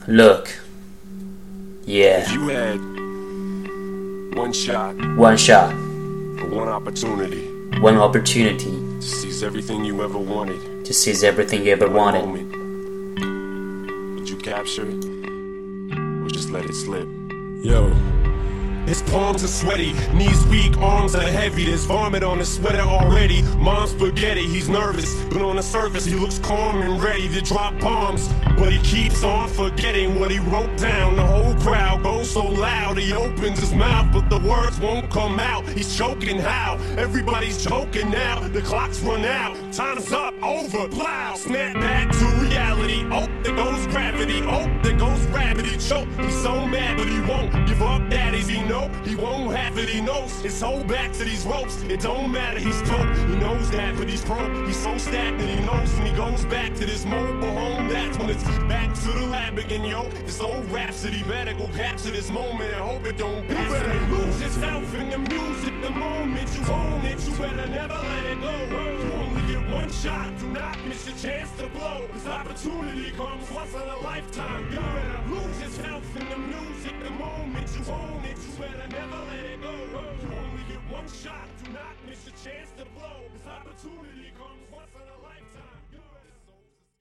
Look. Yeah. You had one shot, for one opportunity to seize everything you ever wanted. One moment. Would you capture it or just let it slip? Yo. His palms are sweaty, knees weak, arms are heavy. There's vomit on his sweater already. Mom's spaghetti, he's nervous, but on the surface he looks calm and ready to drop bombs. But he keeps on forgetting what he wrote down. The whole crowd goes so loud, he opens his mouth, but the words won't come out. He's choking how? Everybody's choking now. The clock's run out, time's up, over, plow. Snap back to reality. Oh, there goes gravity. Oh, there goes gravity. Choke. He's so mad, but he won't give up. Daddies, he knows. He won't have it, he knows. His whole back to these ropes. It don't matter, he's dope. He knows that, but he's broke. He's so stagnant, he knows. When he goes back to this mobile home, that's when it's back to the lab again, yo. This old rhapsody better go capture this moment and hope it don't pass. You better lose yourself in the music the moment you own it. You better never let it go. You only get one shot, do not miss your chance to blow. This opportunity comes once in a lifetime. You better lose yourself in the music the moment you own it. You better never let it go. You only get one shot, do not miss your chance to blow. This opportunity comes once in a